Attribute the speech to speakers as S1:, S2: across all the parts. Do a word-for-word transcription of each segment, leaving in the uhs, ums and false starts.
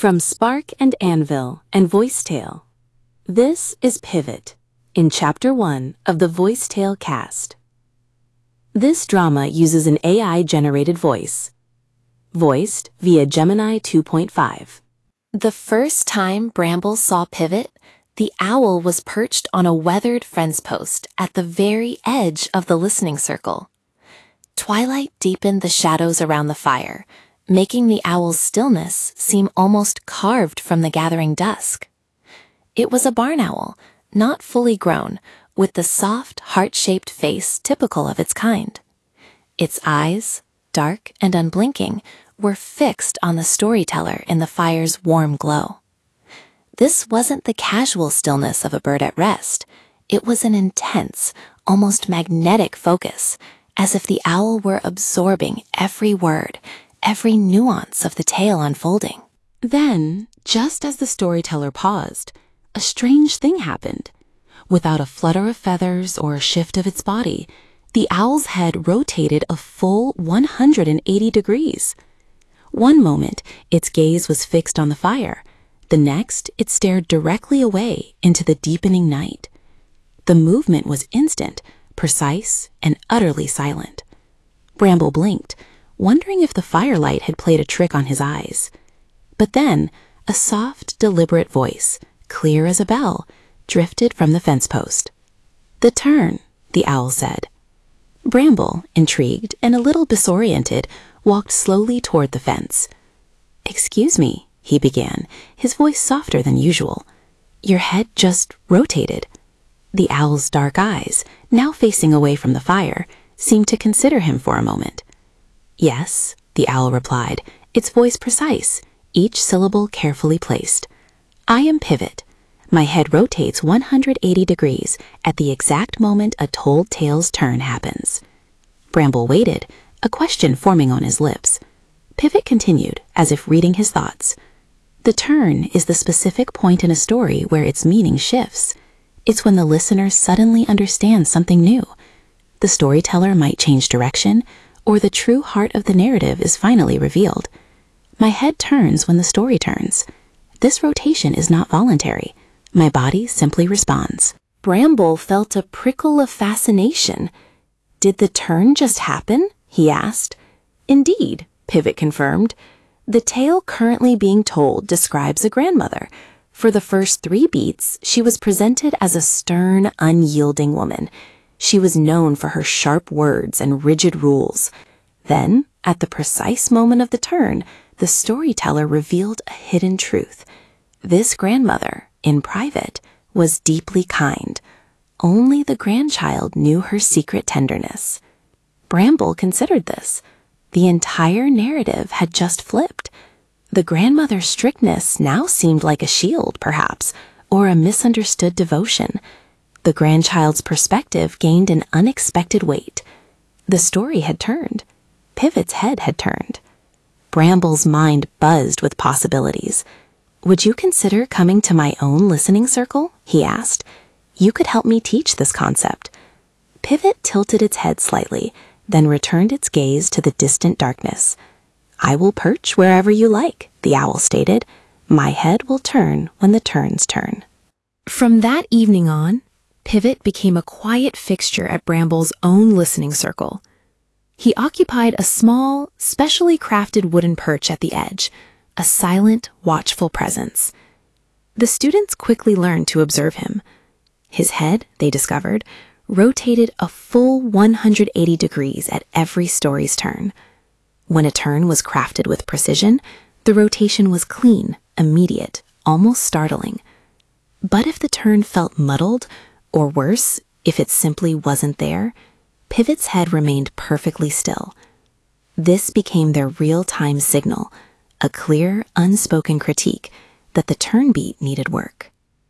S1: From Spark and Anvil and Voicetale, this is Pivot, in Chapter one of the Voicetale cast. This drama uses an A I-generated voice, voiced via Gemini two point five.
S2: The first time Bramble saw Pivot, the owl was perched on a weathered fence post at the very edge of the listening circle. Twilight deepened the shadows around the fire, making the owl's stillness seem almost carved from the gathering dusk. It was a barn owl, not fully grown, with the soft, heart-shaped face typical of its kind. Its eyes, dark and unblinking, were fixed on the storyteller in the fire's warm glow. This wasn't the casual stillness of a bird at rest. It was an intense, almost magnetic focus, as if the owl were absorbing every word, every nuance of the tale unfolding.
S1: Then, just as the storyteller paused, a strange thing happened. Without a flutter of feathers or a shift of its body, the owl's head rotated a full one hundred eighty degrees. One moment, its gaze was fixed on the fire. The next, it stared directly away into the deepening night. The movement was instant, precise, and utterly silent. Bramble blinked, wondering if the firelight had played a trick on his eyes. But then, a soft, deliberate voice, clear as a bell, drifted from the fence post. "The turn," the owl said. Bramble, intrigued and a little disoriented, walked slowly toward the fence. "Excuse me," he began, his voice softer than usual. "Your head just rotated." The owl's dark eyes, now facing away from the fire, seemed to consider him for a moment. "Yes," the owl replied, its voice precise, each syllable carefully placed. "I am Pivot. My head rotates one hundred eighty degrees at the exact moment a told tale's turn happens." Bramble waited, a question forming on his lips. Pivot continued, as if reading his thoughts. "The turn is the specific point in a story where its meaning shifts. It's when the listener suddenly understands something new. The storyteller might change direction, or the true heart of the narrative is finally revealed. My head turns when the story turns. This rotation is not voluntary. My body simply responds." Bramble felt a prickle of fascination. "Did the turn just happen?" he asked. "Indeed," Pivot confirmed. "The tale currently being told describes a grandmother. For the first three beats, she was presented as a stern, unyielding woman. She was known for her sharp words and rigid rules. Then, at the precise moment of the turn, the storyteller revealed a hidden truth. This grandmother, in private, was deeply kind. Only the grandchild knew her secret tenderness." Bramble considered this. The entire narrative had just flipped. The grandmother's strictness now seemed like a shield, perhaps, or a misunderstood devotion. The grandchild's perspective gained an unexpected weight. The story had turned. Pivot's head had turned. Bramble's mind buzzed with possibilities. "Would you consider coming to my own listening circle?" he asked. "You could help me teach this concept." Pivot tilted its head slightly, then returned its gaze to the distant darkness. "I will perch wherever you like," the owl stated. "My head will turn when the turns turn." From that evening on, Pivot became a quiet fixture at Bramble's own listening circle. He occupied a small, specially crafted wooden perch at the edge, a silent, watchful presence. The students quickly learned to observe him. His head, they discovered, rotated a full one hundred eighty degrees at every story's turn. When a turn was crafted with precision, the rotation was clean, immediate, almost startling. But if the turn felt muddled, or worse, if it simply wasn't there, Pivot's head remained perfectly still. This became their real-time signal, a clear, unspoken critique that the turn beat needed work.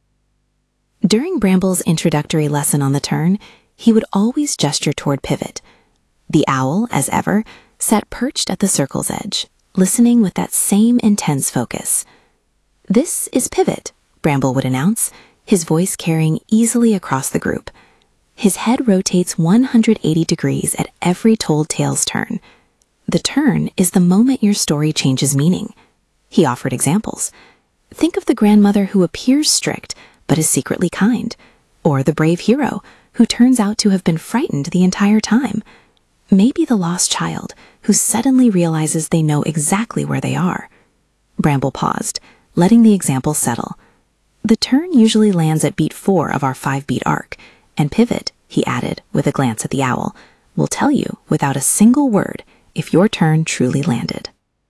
S1: During Bramble's introductory lesson on the turn, he would always gesture toward Pivot. The owl, as ever, sat perched at the circle's edge, listening with that same intense focus. "This is Pivot," Bramble would announce, his voice carrying easily across the group. His head rotates one hundred eighty degrees at every told tale's turn. The turn is the moment your story changes meaning. He offered examples. Think of the grandmother who appears strict but is secretly kind, or the brave hero who turns out to have been frightened the entire time. Maybe the lost child who suddenly realizes they know exactly where they are. Bramble paused, letting the example settle. The turn usually lands at beat four of our five-beat arc, and pivot, he added with a glance at the owl, will tell you without a single word if your turn truly landed.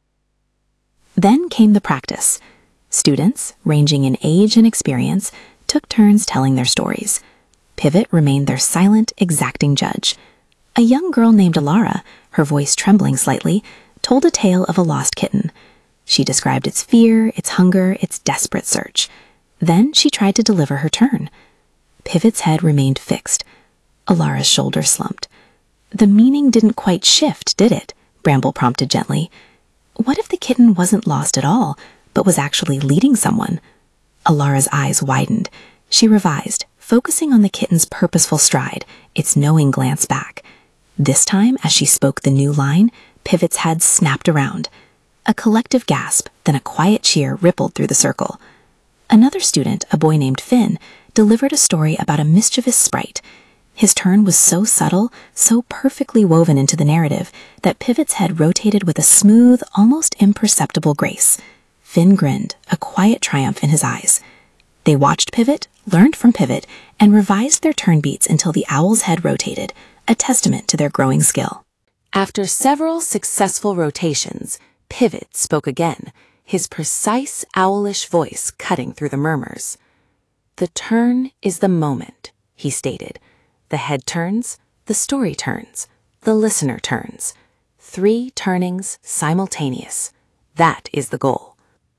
S1: Then came the practice. Students, ranging in age and experience, took turns telling their stories. Pivot remained their silent, exacting judge. A young girl named Alara, her voice trembling slightly, told a tale of a lost kitten. She described its fear, its hunger, its desperate search. Then she tried to deliver her turn. Pivot's head remained fixed. Alara's shoulders slumped. The meaning didn't quite shift, did it? Bramble prompted gently. What if the kitten wasn't lost at all, but was actually leading someone? Alara's eyes widened. She revised, focusing on the kitten's purposeful stride, its knowing glance back. This time, as she spoke the new line, Pivot's head snapped around. A collective gasp, then a quiet cheer rippled through the circle. Another student, a boy named Finn, delivered a story about a mischievous sprite. His turn was so subtle, so perfectly woven into the narrative, that Pivot's head rotated with a smooth, almost imperceptible grace. Finn grinned, a quiet triumph in his eyes. They watched Pivot, learned from Pivot, and revised their turn beats until the owl's head rotated, a testament to their growing skill.
S2: After several successful rotations, Pivot spoke again, his precise, owlish voice cutting through the murmurs. The turn is the moment, he stated. The head turns, the story turns, the listener turns. Three turnings simultaneous. That is the goal.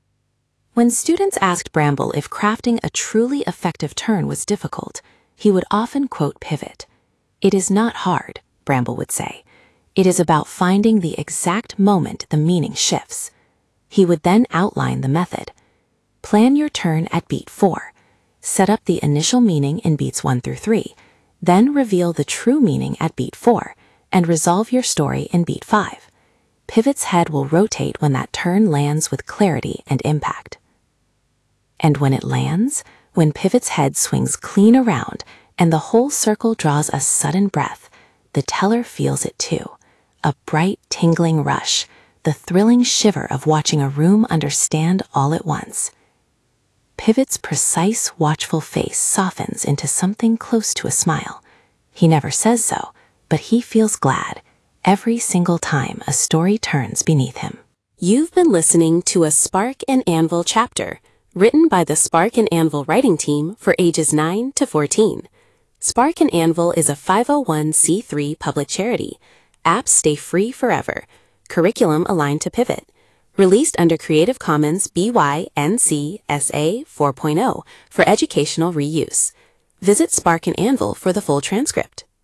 S2: When students asked Bramble if crafting a truly effective turn was difficult, he would often quote Pivot. It is not hard, Bramble would say. It is about finding the exact moment the meaning shifts. He would then outline the method. Plan your turn at beat four. Set up the initial meaning in beats one through three. Then reveal the true meaning at beat four, and resolve your story in beat five. Pivot's head will rotate when that turn lands with clarity and impact. And when it lands, when Pivot's head swings clean around and the whole circle draws a sudden breath, the teller feels it too. A bright, tingling rush, the thrilling shiver of watching a room understand all at once. Pivot's precise, watchful face softens into something close to a smile. He never says so, but he feels glad every single time a story turns beneath him. You've been listening to a Spark and Anvil chapter, written by the Spark and Anvil writing team for ages nine to fourteen. Spark and Anvil is a five oh one c three public charity. Apps stay free forever. Curriculum aligned to Pivot. Released under Creative Commons B Y N C S A four point oh for educational reuse. Visit Spark and Anvil for the full transcript.